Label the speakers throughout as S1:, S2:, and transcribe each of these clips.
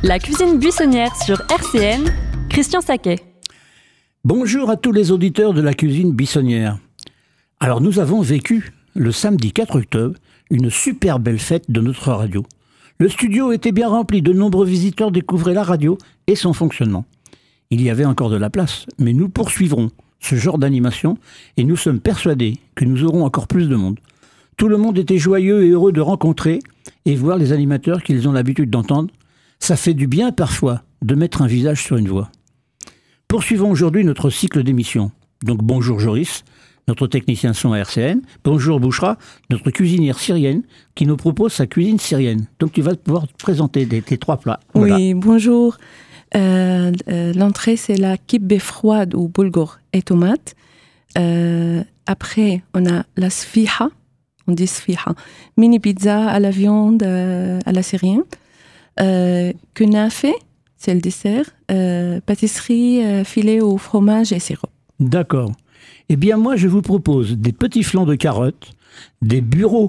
S1: La cuisine buissonnière sur RCN, Christian Saquet.
S2: Bonjour à tous les auditeurs de la cuisine buissonnière. Alors nous avons vécu le samedi 4 octobre une super belle fête de notre radio. Le studio était bien rempli, de nombreux visiteurs découvraient la radio et son fonctionnement. Il y avait encore de la place, mais nous poursuivrons ce genre d'animation et nous sommes persuadés que nous aurons encore plus de monde. Tout le monde était joyeux et heureux de rencontrer et voir les animateurs qu'ils ont l'habitude d'entendre. Ça fait du bien parfois de mettre un visage sur une voix. Poursuivons aujourd'hui notre cycle d'émissions. Donc bonjour Joris, notre technicien son à RCN. Bonjour Bouchra, notre cuisinière syrienne qui nous propose sa cuisine syrienne. Donc tu vas pouvoir te présenter tes trois plats. Voilà.
S3: Oui, bonjour. L'entrée c'est la kibbeh froide ou boulgour et tomates. Après on a la sfiha, on dit sfiha, mini pizza à la viande à la syrienne. Kunafe, c'est le dessert, pâtisserie, filet au fromage et sirop.
S2: D'accord. Eh bien moi je vous propose des petits flancs de carottes, des bulots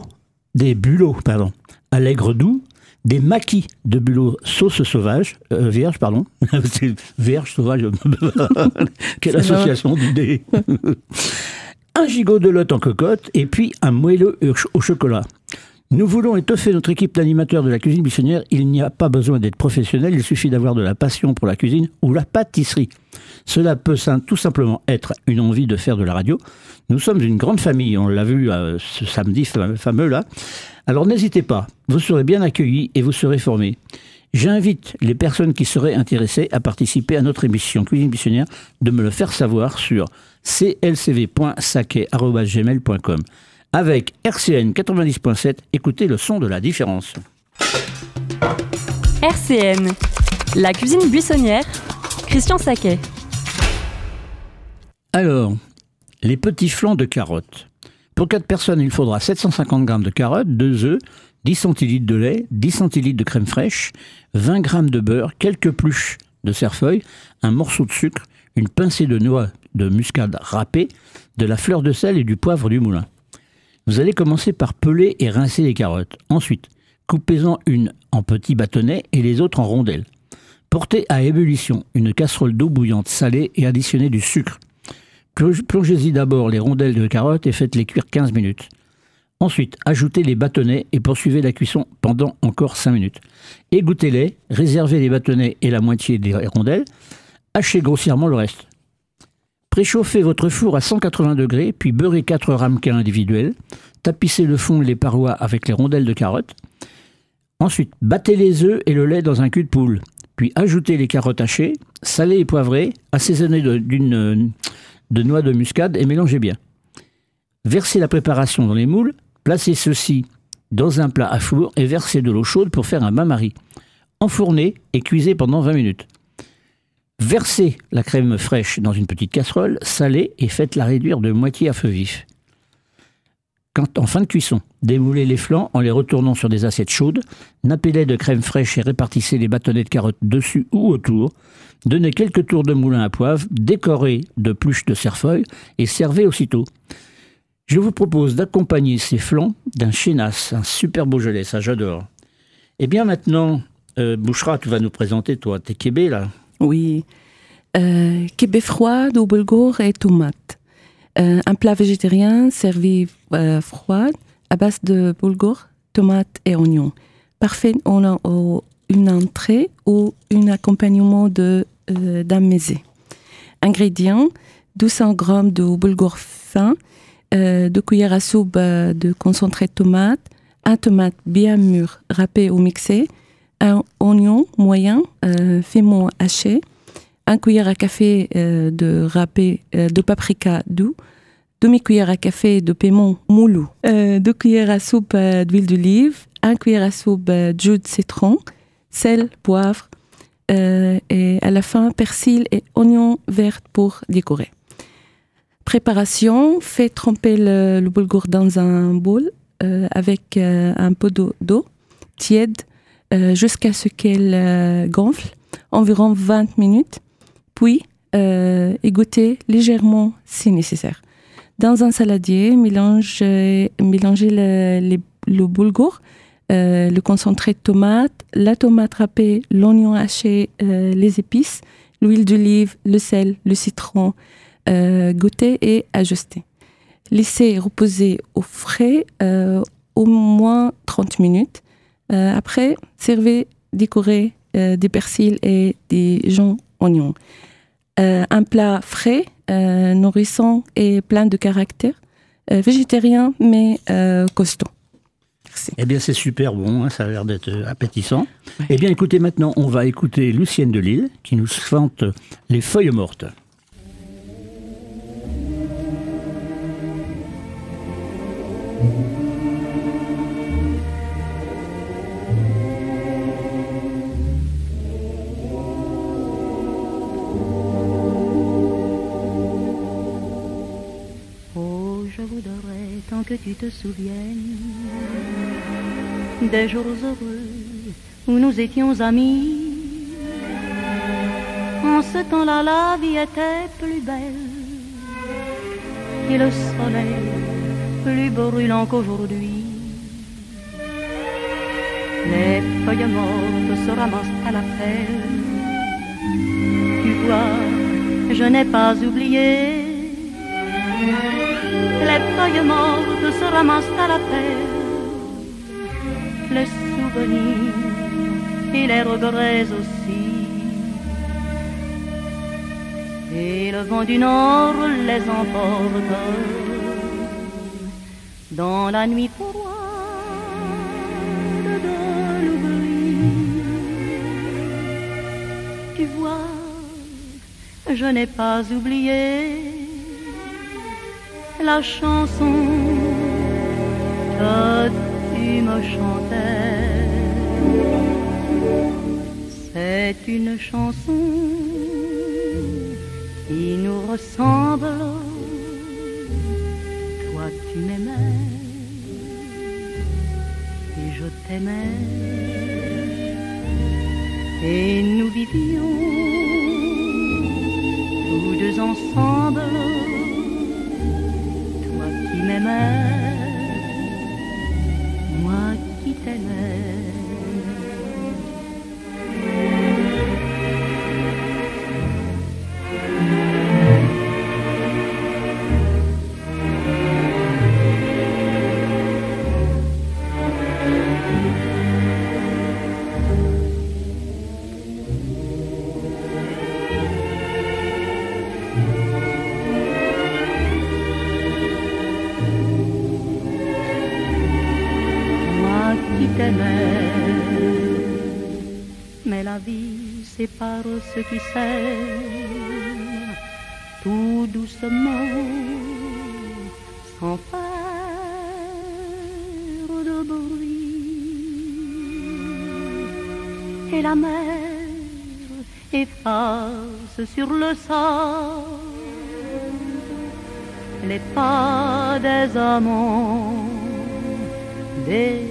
S2: à l'aigre doux, des maquis de bulots sauce sauvage, vierge pardon, c'est vierge sauvage, quelle association d'idées. Un gigot de lot en cocotte et puis un moelleux au chocolat. Nous voulons étoffer notre équipe d'animateurs de la cuisine buissonnière. Il n'y a pas besoin d'être professionnel, il suffit d'avoir de la passion pour la cuisine ou la pâtisserie. Cela peut tout simplement être une envie de faire de la radio. Nous sommes une grande famille, on l'a vu ce samedi fameux là. Alors n'hésitez pas, vous serez bien accueillis et vous serez formés. J'invite les personnes qui seraient intéressées à participer à notre émission Cuisine buissonnière de me le faire savoir sur clcv.saquet@gmail.com. Avec RCN 90.7, écoutez le son de la différence.
S1: RCN, la cuisine buissonnière, Christian Saquet.
S2: Alors, les petits flancs de carottes. Pour 4 personnes, il faudra 750 g de carottes, 2 œufs, 10 centilitres de lait, 10 centilitres de crème fraîche, 20 g de beurre, quelques pluches de cerfeuil, un morceau de sucre, une pincée de noix de muscade râpée, de la fleur de sel et du poivre du moulin. Vous allez commencer par peler et rincer les carottes. Ensuite, coupez-en une en petits bâtonnets et les autres en rondelles. Portez à ébullition une casserole d'eau bouillante salée et additionnez du sucre. Plongez-y d'abord les rondelles de carottes et faites-les cuire 15 minutes. Ensuite, ajoutez les bâtonnets et poursuivez la cuisson pendant encore 5 minutes. Égouttez-les, réservez les bâtonnets et la moitié des rondelles. Hachez grossièrement le reste. Préchauffez votre four à 180 degrés, puis beurrez 4 ramequins individuels. Tapissez le fond et les parois avec les rondelles de carottes. Ensuite, battez les œufs et le lait dans un cul de poule. Puis ajoutez les carottes hachées, salées et poivrées, assaisonnées de noix de muscade et mélangez bien. Versez la préparation dans les moules, placez ceux-ci dans un plat à four et versez de l'eau chaude pour faire un bain-marie. Enfournez et cuisez pendant 20 minutes. Versez la crème fraîche dans une petite casserole, salez et faites-la réduire de moitié à feu vif. En fin de cuisson, démoulez les flancs en les retournant sur des assiettes chaudes, nappez-les de crème fraîche et répartissez les bâtonnets de carottes dessus ou autour. Donnez quelques tours de moulin à poivre, décorez de pluches de cerfeuil et servez aussitôt. Je vous propose d'accompagner ces flancs d'un chénasse, un super Beaujolais, ça j'adore. Et bien maintenant, Bouchra, tu vas nous présenter toi tes kébés là.
S3: Oui, kibbeh froide ou boulgour et tomates. Un plat végétarien servi froid à base de boulgour, tomates et oignons. Parfait en une entrée ou un accompagnement d'un mezze. Ingrédients, 200 g de boulgour fin, 2 cuillères à soupe de concentré de tomate, un tomate bien mûr râpé ou mixé, un oignon moyen finement haché, 1 cuillère à café de paprika doux, demi-cuillère à café de piment moulu, 2 cuillères à soupe d'huile d'olive, 1 cuillère à soupe de jus de citron, sel, poivre, et à la fin persil et oignon vert pour décorer. Préparation, faites tremper le boulgour dans un bol avec un peu d'eau tiède jusqu'à ce qu'elle gonfle, environ 20 minutes, puis égouttez légèrement si nécessaire. Dans un saladier, mélangez le boulgour le concentré de tomate, la tomate râpée, l'oignon haché, les épices, l'huile d'olive, le sel, le citron, goûter et ajuster. Laissez reposer au frais au moins 30 minutes. Après, servez décoré des persils et des joncs oignons. Un plat frais, nourrissant et plein de caractère, végétarien mais costaud. Merci.
S2: Eh bien, c'est super bon, hein, ça a l'air d'être appétissant. Ouais. Eh bien, écoutez, maintenant, on va écouter Lucienne de Lille qui nous chante Les feuilles mortes.
S4: Je voudrais tant que tu te souviennes des jours heureux où nous étions amis. En ce temps-là, la vie était plus belle et le soleil plus brûlant qu'aujourd'hui. Les feuilles mortes se ramassent à la pelle. Tu vois, je n'ai pas oublié. Les feuilles mortes se ramassent à la pelle, les souvenirs et les regrets aussi. Et le vent du nord les emporte dans la nuit froide de l'oubli. Tu vois, je n'ai pas oublié la chanson que tu me chantais. C'est une chanson qui nous ressemble. Toi tu m'aimais et je t'aimais, et nous vivions tous deux ensemble. Qui m'aimait, moi qui t'aimais. Mais la vie sépare ceux qui s'aiment tout doucement, sans faire de bruit. Et la mer efface sur le sable les pas des amants désunis.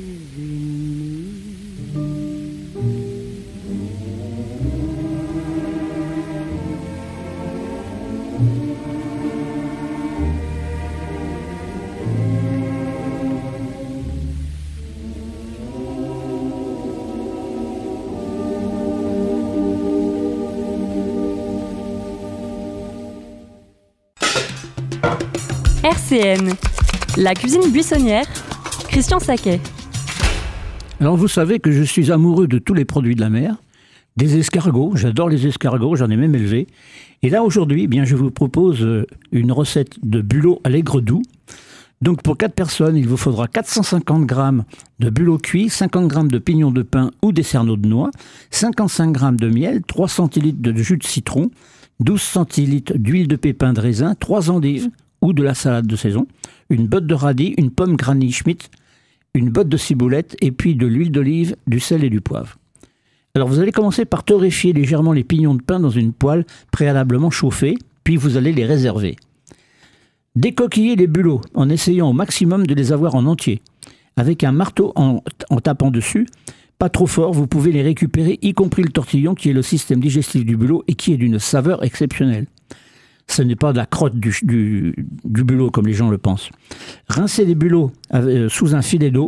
S1: RCN, la cuisine buissonnière, Christian Saquet.
S2: Alors vous savez que je suis amoureux de tous les produits de la mer, des escargots, j'adore les escargots, j'en ai même élevé. Et là aujourd'hui, bien, je vous propose une recette de bulot à l'aigre doux. Donc pour 4 personnes, il vous faudra 450 grammes de bulot cuit, 50 grammes de pignons de pin ou des cerneaux de noix, 55 grammes de miel, 3 centilitres de jus de citron, 12 centilitres d'huile de pépins de raisin, 3 endives ou de la salade de saison, une botte de radis, une pomme Granny Schmidt, une botte de ciboulette et puis de l'huile d'olive, du sel et du poivre. Alors vous allez commencer par torréfier légèrement les pignons de pain dans une poêle préalablement chauffée, puis vous allez les réserver. Décoquillez les bulots en essayant au maximum de les avoir en entier. Avec un marteau en tapant dessus, pas trop fort, vous pouvez les récupérer, y compris le tortillon qui est le système digestif du bulot et qui est d'une saveur exceptionnelle. Ce n'est pas de la crotte du bulot comme les gens le pensent. Rincez les bulots sous un filet d'eau,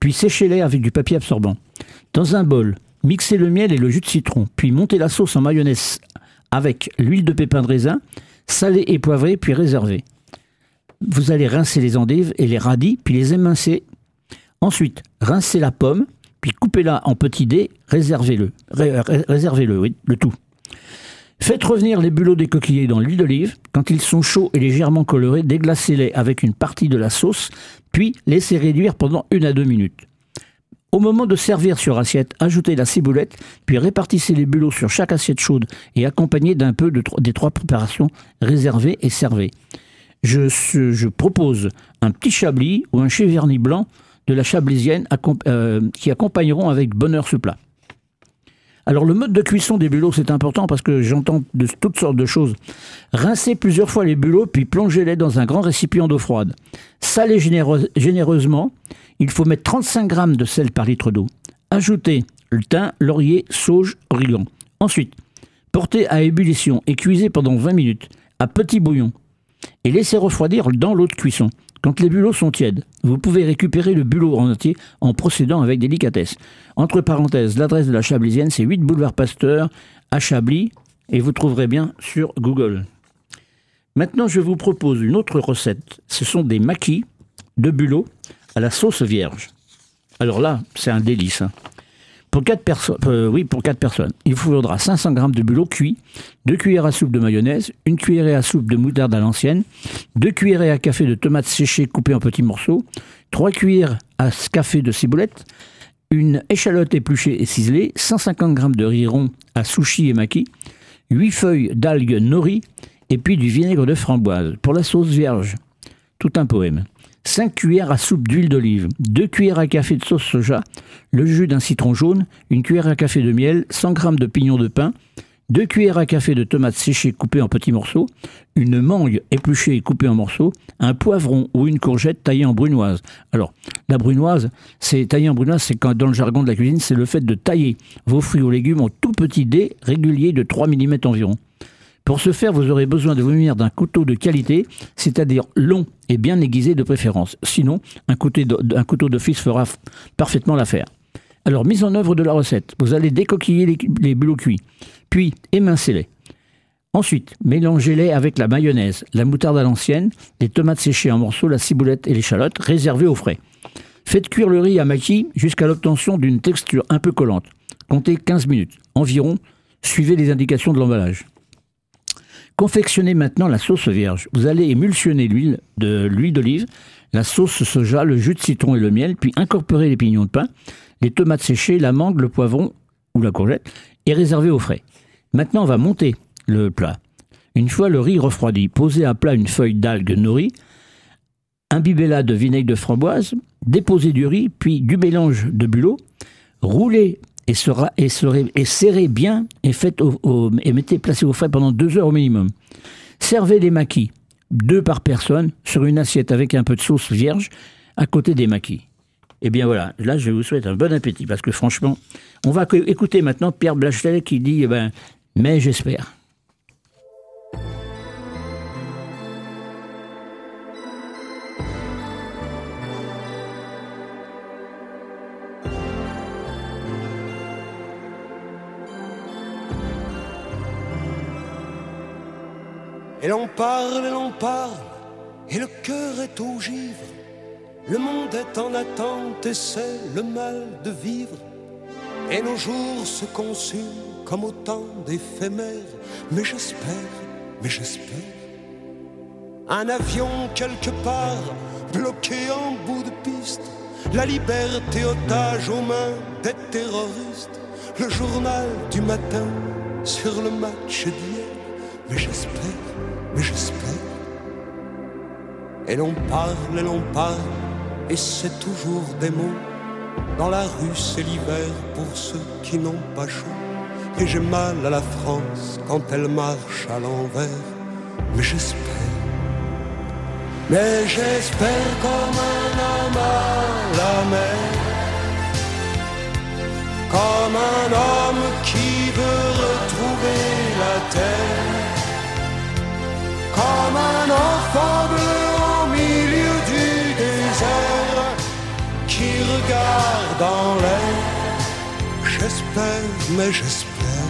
S2: puis séchez-les avec du papier absorbant. Dans un bol, mixez le miel et le jus de citron, puis montez la sauce en mayonnaise avec l'huile de pépins de raisin, salée et poivrée, puis réservez. Vous allez rincer les endives et les radis, puis les émincer. Ensuite, rincez la pomme, puis coupez-la en petits dés, réservez-le, oui, le tout. Faites revenir les bulots décoquillés dans l'huile d'olive. Quand ils sont chauds et légèrement colorés, déglacez-les avec une partie de la sauce, puis laissez réduire pendant 1 à 2 minutes. Au moment de servir sur assiette, ajoutez la ciboulette, puis répartissez les bulots sur chaque assiette chaude et accompagnez d'un peu des 3 préparations, réservez et servez. Je propose un petit chablis ou un cheverny blanc de la chablisienne qui accompagneront avec bonheur ce plat. Alors le mode de cuisson des bulots, c'est important parce que j'entends de toutes sortes de choses. Rincez plusieurs fois les bulots, puis plongez-les dans un grand récipient d'eau froide. Salez généreusement. Il faut mettre 35 g de sel par litre d'eau. Ajoutez le thym, laurier, sauge, origan. Ensuite, portez à ébullition et cuisez pendant 20 minutes à petit bouillon. Et laissez refroidir dans l'eau de cuisson. Quand les bulots sont tièdes, vous pouvez récupérer le bulot en entier en procédant avec délicatesse. Entre parenthèses, l'adresse de la Chablisienne, c'est 8 boulevard Pasteur à Chablis, et vous trouverez bien sur Google. Maintenant, je vous propose une autre recette. Ce sont des maquis de bulots à la sauce vierge. Alors là, c'est un délice. Pour 4 personnes, il vous faudra 500 g de bulots cuits, 2 cuillères à soupe de mayonnaise, 1 cuillerée à soupe de moutarde à l'ancienne, 2 cuillerées à café de tomates séchées coupées en petits morceaux, 3 cuillères à café de ciboulette, une échalote épluchée et ciselée, 150 g de riz rond à sushi et maki, 8 feuilles d'algues nori et puis du vinaigre de framboise. Pour la sauce vierge, tout un poème. 5 cuillères à soupe d'huile d'olive, 2 cuillères à café de sauce soja, le jus d'un citron jaune, 1 cuillère à café de miel, 100 g de pignons de pin, 2 cuillères à café de tomates séchées coupées en petits morceaux, une mangue épluchée et coupée en morceaux, un poivron ou une courgette taillée en brunoise. Alors, la brunoise, c'est quand dans le jargon de la cuisine, c'est le fait de tailler vos fruits ou légumes en tout petits dés réguliers de 3 mm environ. Pour ce faire, vous aurez besoin de vous munir d'un couteau de qualité, c'est-à-dire long et bien aiguisé de préférence. Sinon, un couteau d'office fera parfaitement l'affaire. Alors, mise en œuvre de la recette. Vous allez décoquiller les bulots cuits, puis émincez-les. Ensuite, mélangez-les avec la mayonnaise, la moutarde à l'ancienne, les tomates séchées en morceaux, la ciboulette et l'échalote, réservées au frais. Faites cuire le riz à maki jusqu'à l'obtention d'une texture un peu collante. Comptez 15 minutes environ. Suivez les indications de l'emballage. Confectionnez maintenant la sauce vierge. Vous allez émulsionner l'huile d'olive, la sauce soja, le jus de citron et le miel, puis incorporer les pignons de pin, les tomates séchées, la mangue, le poivron ou la courgette, et réserver au frais. Maintenant, on va monter le plat. Une fois le riz refroidi, posez à plat une feuille d'algues nori, imbibez-la de vinaigre de framboise, déposez du riz, puis du mélange de bulots, roulez et serrez bien et placez au frais pendant 2 heures au minimum. Servez les maquis, 2 par personne, sur une assiette avec un peu de sauce vierge à côté des maquis. Et bien voilà, là je vous souhaite un bon appétit parce que franchement, on va écouter maintenant Pierre Blachelet qui dit mais j'espère.
S5: Et l'on parle, et le cœur est au givre. Le monde est en attente et c'est le mal de vivre. Et nos jours se consument comme autant d'éphémères. Mais j'espère. Un avion quelque part, bloqué en bout de piste. La liberté otage aux mains des terroristes. Le journal du matin sur le match d'hier. Mais j'espère. Et l'on parle, et c'est toujours des mots. Dans la rue c'est l'hiver pour ceux qui n'ont pas chaud. Et j'ai mal à la France quand elle marche à l'envers. Mais j'espère comme un homme à la mer. Comme un homme qui veut retrouver la terre. Comme un enfant bleu au milieu du désert qui regarde dans l'air. J'espère, mais j'espère.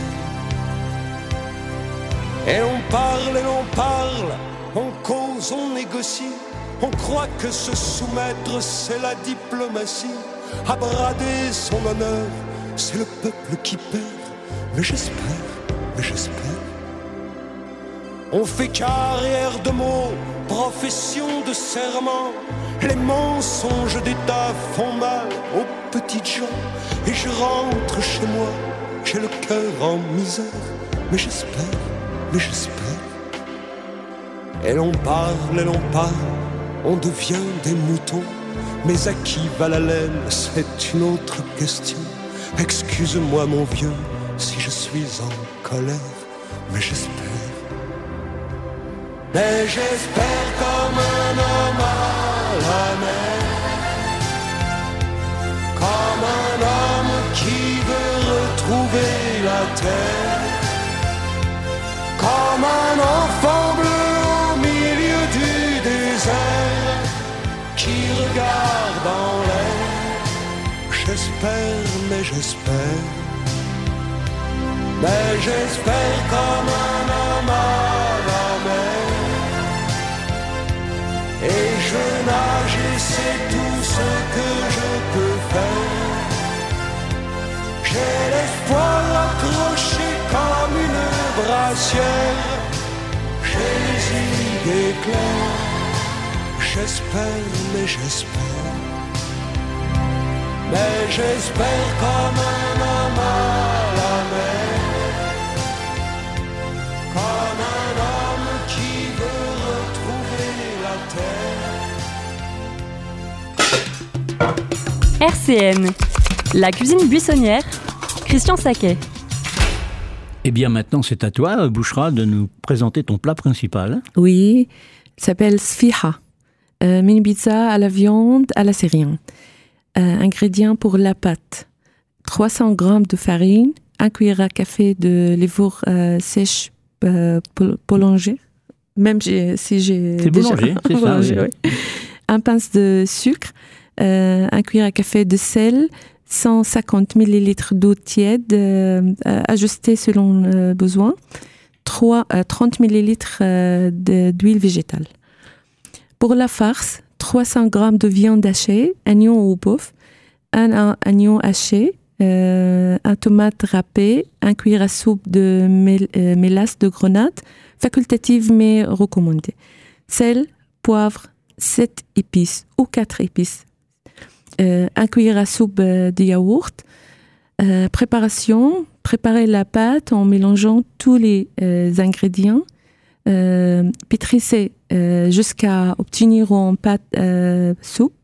S5: Et on parle, on cause, on négocie. On croit que se soumettre, c'est la diplomatie. À brader son honneur, c'est le peuple qui perd. Mais j'espère, mais j'espère. On fait carrière de mots, profession de serment. Les mensonges d'État font mal aux petites gens. Et je rentre chez moi, j'ai le cœur en misère. Mais j'espère, mais j'espère. Et l'on parle, on devient des moutons. Mais à qui va la laine, c'est une autre question. Excuse-moi mon vieux, si je suis en colère. Mais j'espère. Mais j'espère comme un homme à la mer. Comme un homme qui veut retrouver la terre. Comme un enfant bleu au milieu du désert qui regarde en l'air. J'espère, mais j'espère. Mais j'espère comme un homme à la mer. Et je nage et c'est tout ce que je peux faire. J'ai l'espoir accroché comme une brassière. J'ai les idées claires. J'espère, mais j'espère. Mais j'espère comme un homme à la mer. Comme un homme qui veut retrouver la terre.
S1: RCN, la cuisine buissonnière, Christian Saquet.
S2: Eh bien maintenant c'est à toi, Bouchra, de nous présenter ton plat principal.
S3: Oui, il s'appelle sfiha. Mini pizza à la viande à la syrienne. Ingrédients pour la pâte. 300 g de farine, 1 cuillère à café de levure sèche boulanger. Même si j'ai
S2: c'est
S3: déjà...
S2: boulanger, c'est ça.
S3: Oui. Oui. Un pince de sucre, 1 cuillère à café de sel, 150 ml d'eau tiède, ajustée selon besoin, 30 ml d'huile végétale. Pour la farce, 300 g de viande hachée, oignon ou bœuf, un oignon haché, un tomate râpé, 1 cuillère à soupe de mélasse de grenade, facultative mais recommandée. Sel, poivre, 7 épices ou 4 épices. 1 cuillère à soupe de yaourt. Préparation, préparer la pâte en mélangeant tous les ingrédients. Pétrissez jusqu'à obtenir une pâte soupe.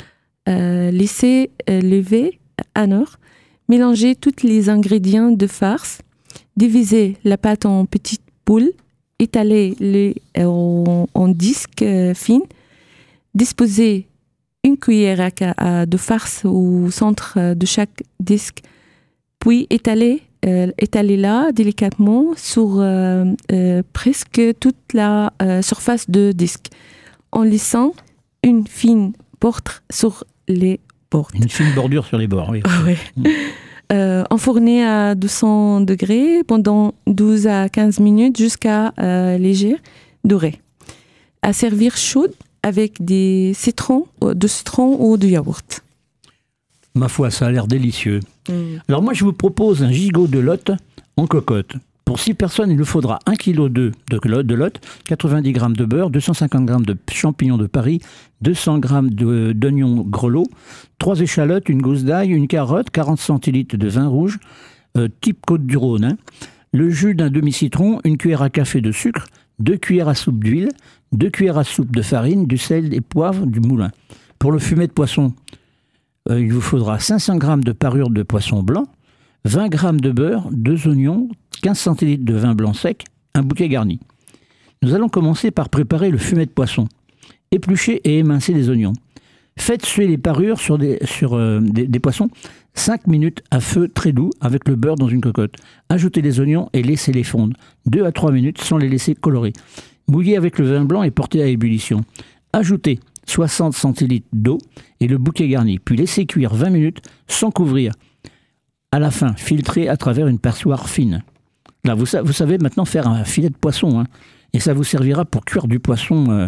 S3: Laissez lever 1 heure. Mélangez tous les ingrédients de farce. Divisez la pâte en petites boules. Étalez-les en disques fins. Disposez 1 cuillère de farce au centre de chaque disque. Puis étalez-la délicatement sur presque toute la surface de disque, en laissant une fine bordure sur les bords.
S2: Une fine bordure sur les bords, oui.
S3: Oui. Enfourner à 200 degrés pendant 12 à 15 minutes jusqu'à léger doré. À servir chaude avec de citron ou de yaourt.
S2: Ma foi, ça a l'air délicieux. Alors moi, je vous propose un gigot de lotte en cocotte. Pour 6 personnes, il nous faudra 1 kg de lotte, 90 g de beurre, 250 g de champignons de Paris, 200 g d'oignons grelots, 3 échalotes, une gousse d'ail, une carotte, 40 centilitres de vin rouge, type Côte-du-Rhône, hein. Le jus d'un demi-citron, 1 cuillère à café de sucre, 2 cuillères à soupe d'huile, 2 cuillères à soupe de farine, du sel et poivre du moulin. Pour le fumet de poisson, il vous faudra 500 g de parure de poisson blanc, 20 g de beurre, 2 oignons, 15 centilitres de vin blanc sec, un bouquet garni. Nous allons commencer par préparer le fumet de poisson. Épluchez et émincez les oignons. Faites suer les parures sur des poissons 5 minutes à feu très doux avec le beurre dans une cocotte. Ajoutez les oignons et laissez-les fondre 2 à 3 minutes sans les laisser colorer. Mouillez avec le vin blanc et portez à ébullition. Ajoutez 60 centilitres d'eau et le bouquet garni. Puis laissez cuire 20 minutes sans couvrir. À la fin, filtrez à travers une passoire fine. Là, vous savez maintenant faire un filet de poisson, hein, et ça vous servira pour cuire du poisson.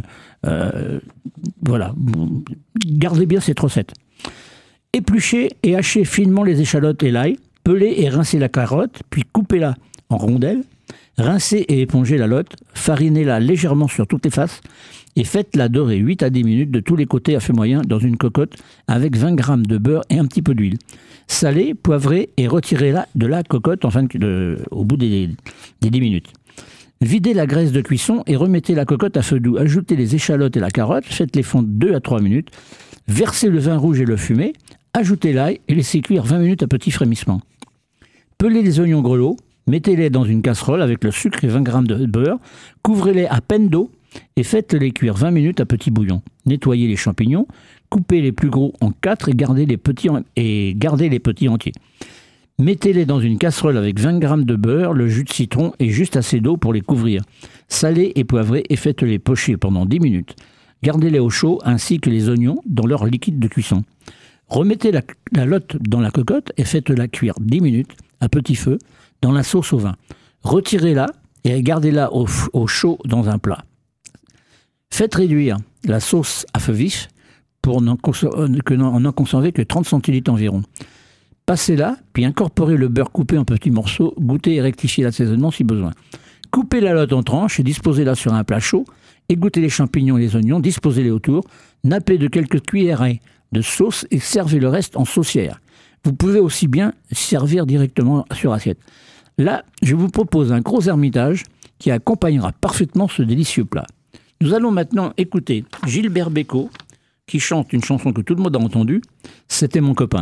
S2: Voilà. Gardez bien cette recette. Épluchez et hachez finement les échalotes et l'ail. Pelez et rincez la carotte, puis coupez-la en rondelles. Rincez et épongez la lotte. Farinez-la légèrement sur toutes les faces et faites-la dorer 8 à 10 minutes de tous les côtés à feu moyen dans une cocotte avec 20 g de beurre et un petit peu d'huile. Salez, poivrez et retirez-la de la cocotte au bout des 10 minutes. Videz la graisse de cuisson et remettez la cocotte à feu doux. Ajoutez les échalotes et la carotte, faites-les fondre 2 à 3 minutes. Versez le vin rouge et le fumet. Ajoutez l'ail et laissez cuire 20 minutes à petit frémissement. Pelez les oignons grelots. Mettez-les dans une casserole avec le sucre et 20 g de beurre. Couvrez-les à peine d'eau et faites-les cuire 20 minutes à petit bouillon. Nettoyez les champignons, coupez les plus gros en 4 et gardez les petits entiers. Mettez-les dans une casserole avec 20 g de beurre, le jus de citron et juste assez d'eau pour les couvrir. Salez et poivrez et faites-les pocher pendant 10 minutes. Gardez-les au chaud ainsi que les oignons dans leur liquide de cuisson. Remettez la lotte dans la cocotte et faites-la cuire 10 minutes à petit feu dans la sauce au vin. Retirez-la et gardez-la au chaud dans un plat. Faites réduire la sauce à feu vif pour n'en conserver que 30 centilitres environ. Passez-la, puis incorporez le beurre coupé en petits morceaux, goûtez et rectifiez l'assaisonnement si besoin. Coupez la lotte en tranches et disposez-la sur un plat chaud. Égouttez les champignons et les oignons, disposez-les autour. Nappez de quelques cuillerées de sauce et servez le reste en saucière. Vous pouvez aussi bien servir directement sur assiette. Là, je vous propose un gros ermitage qui accompagnera parfaitement ce délicieux plat. Nous allons maintenant écouter Gilbert Bécaud qui chante une chanson que tout le monde a entendue. C'était mon copain.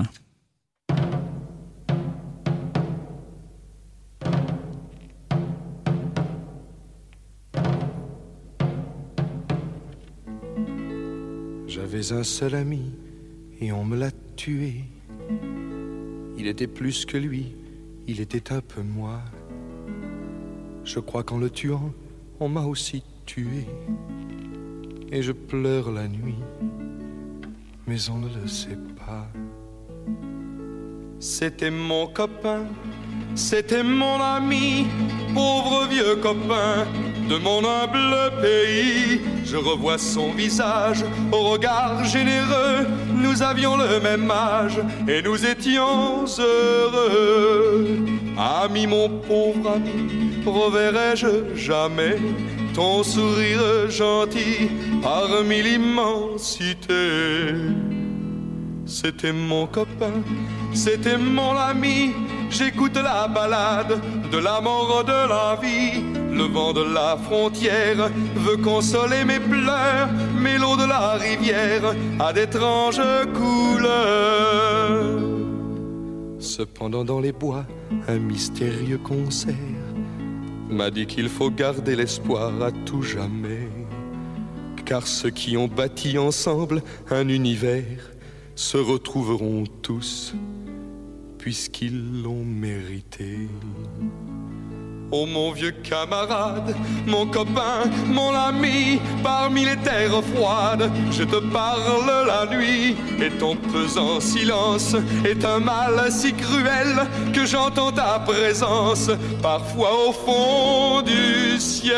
S5: J'avais un seul ami et on me l'a tué. Il était plus que lui, il était un peu moi. Je crois qu'en le tuant, on m'a aussi tué. Et je pleure la nuit, mais on ne le sait pas. C'était mon copain, c'était mon ami, pauvre vieux copain de mon humble pays. Je revois son visage au regard généreux. Nous avions le même âge et nous étions heureux. Ami, mon pauvre ami, reverrai-je jamais ton sourire gentil parmi l'immensité? C'était mon copain, c'était mon ami. J'écoute la balade de la mort de la vie. Le vent de la frontière veut consoler mes pleurs, mais l'eau de la rivière a d'étranges couleurs. Cependant dans les bois, un mystérieux concert m'a dit qu'il faut garder l'espoir à tout jamais, car ceux qui ont bâti ensemble un univers se retrouveront tous, puisqu'ils l'ont mérité. Oh mon vieux camarade, mon copain, mon ami, parmi les terres froides, je te parle la nuit, et ton pesant silence est un mal si cruel que j'entends ta présence parfois au fond du ciel.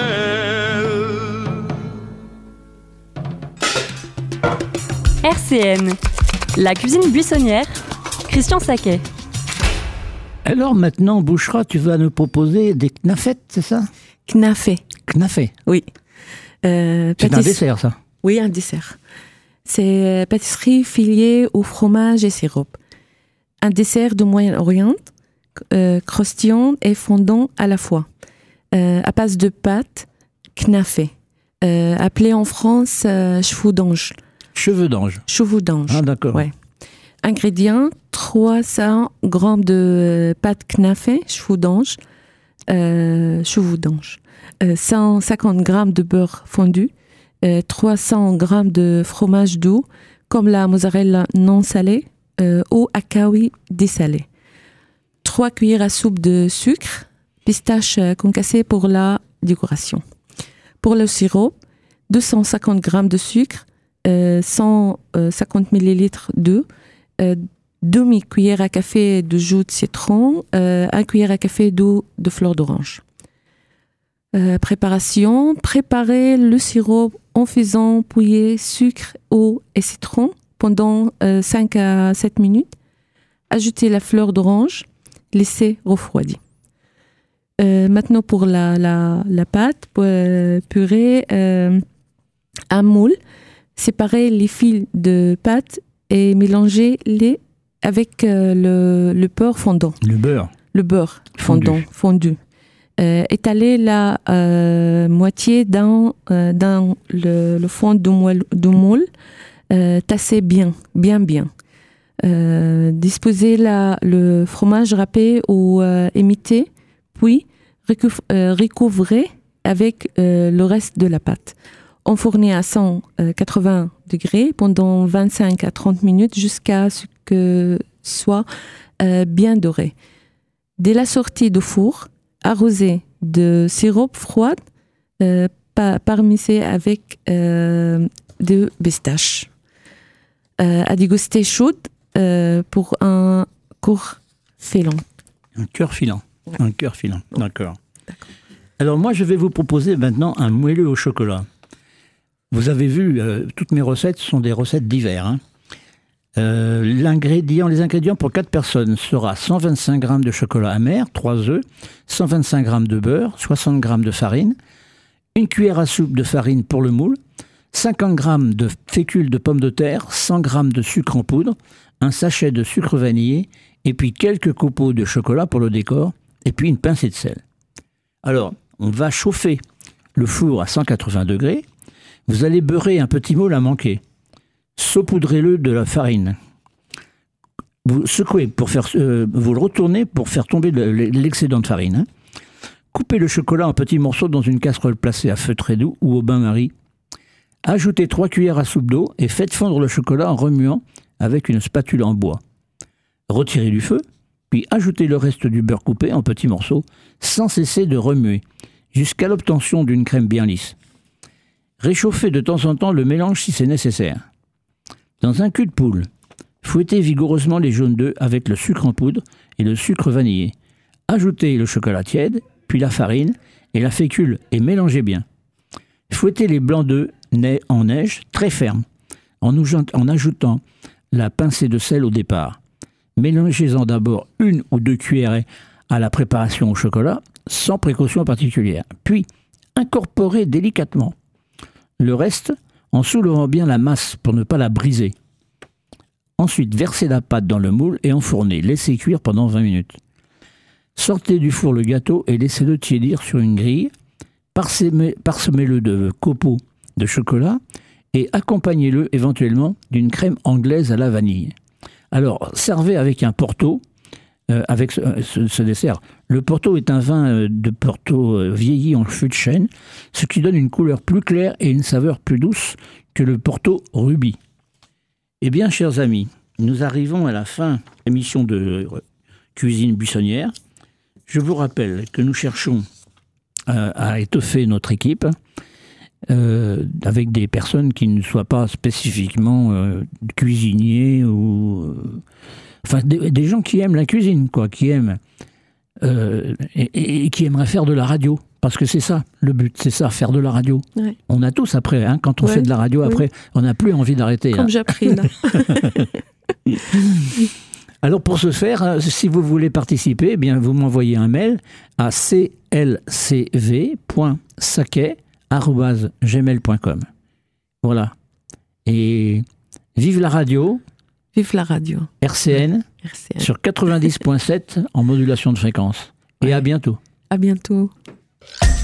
S1: RCN, la cuisine buissonnière, Christian Saquet.
S2: Alors maintenant, Bouchra, tu vas nous proposer des knafettes, c'est ça?
S3: Knafé.
S2: Knafé.
S3: Oui.
S2: C'est un dessert, ça?
S3: Oui, un dessert. C'est pâtisserie filiée au fromage et sirop. Un dessert du Moyen-Orient, croustillant et fondant à la fois. À base de pâte, knafé. Appelé en France cheveux d'ange.
S2: Cheveux d'ange.
S3: Cheveux d'ange.
S2: Ah, d'accord.
S3: Ouais. Ingrédients, 300 g de pâte knafé, cheveux d'ange, 150 g de beurre fondu, 300 g de fromage doux, comme la mozzarella non salée, ou akaoui dessalé. 3 cuillères à soupe de sucre, pistache concassée pour la décoration. Pour le sirop, 250 g de sucre, 150 ml d'eau, demi-cuillère à café de jus de citron, 1 cuillère à café d'eau de fleur d'orange. Préparation, préparer le sirop en faisant bouillir sucre, eau et citron pendant 5 à 7 minutes. Ajouter la fleur d'orange, laisser refroidir. Maintenant pour la pâte, purée, un moule, séparer les fils de pâte et mélanger les avec le beurre fondant. Le beurre fondant, fondu. Étaler la moitié dans le fond du moule, tasser bien. Disposer le fromage râpé ou émietter, puis recouvrer avec le reste de la pâte. Enfourner à 180 degrés pendant 25 à 30 minutes jusqu'à ce que soit bien doré. Dès la sortie du four, arroser de sirop froid parmesé avec de pistaches. À déguster chaude pour un cœur filant.
S2: Un cœur filant. Un cœur filant, d'accord. Alors moi, je vais vous proposer maintenant un moelleux au chocolat. Vous avez vu, toutes mes recettes sont des recettes d'hiver. Les ingrédients pour 4 personnes sera 125 g de chocolat amer, 3 œufs, 125 g de beurre, 60 g de farine, 1 cuillère à soupe de farine pour le moule, 50 g de fécule de pommes de terre, 100 g de sucre en poudre, un sachet de sucre vanillé, et puis quelques copeaux de chocolat pour le décor, et puis une pincée de sel. Alors, on va chauffer le four à 180 degrés. Vous allez beurrer un petit moule à manquer. Saupoudrez-le de la farine. Vous secouez vous le retournez pour faire tomber l'excédent de farine. Coupez le chocolat en petits morceaux dans une casserole placée à feu très doux ou au bain-marie. Ajoutez 3 cuillères à soupe d'eau et faites fondre le chocolat en remuant avec une spatule en bois. Retirez du feu, puis ajoutez le reste du beurre coupé en petits morceaux sans cesser de remuer jusqu'à l'obtention d'une crème bien lisse. Réchauffez de temps en temps le mélange si c'est nécessaire. Dans un cul de poule, fouettez vigoureusement les jaunes d'œufs avec le sucre en poudre et le sucre vanillé. Ajoutez le chocolat tiède, puis la farine et la fécule et mélangez bien. Fouettez les blancs d'œufs en neige très ferme en ajoutant la pincée de sel au départ. Mélangez-en d'abord 1 ou 2 cuillerées à la préparation au chocolat sans précaution particulière. Puis, incorporez délicatement le reste en soulevant bien la masse pour ne pas la briser. Ensuite, versez la pâte dans le moule et enfournez. Laissez cuire pendant 20 minutes. Sortez du four le gâteau et laissez-le tiédir sur une grille. Parsemez-le de copeaux de chocolat et accompagnez-le éventuellement d'une crème anglaise à la vanille. Alors, servez avec un Porto, avec ce dessert. Le Porto est un vin de Porto vieilli en fût de chêne, ce qui donne une couleur plus claire et une saveur plus douce que le Porto rubis. Eh bien, chers amis, nous arrivons à la fin de l'émission de Cuisine Buissonnière. Je vous rappelle que nous cherchons à étoffer notre équipe avec des personnes qui ne soient pas spécifiquement cuisiniers ou enfin des gens qui aiment la cuisine, quoi, qui aiment et qui aimeraient faire de la radio, parce que c'est ça le but, c'est ça, faire de la radio. Ouais. On a tous après, hein, quand on fait de la radio, après, on n'a plus envie d'arrêter.
S3: Comme j'ai appris là.
S2: Alors pour ce faire, si vous voulez participer, eh bien vous m'envoyez un mail à clcv.saquet@gmail.com. Voilà. Et vive la radio.
S3: Vive la radio.
S2: RCN. Sur 90.7 en modulation de fréquence. Et à bientôt.
S3: À bientôt.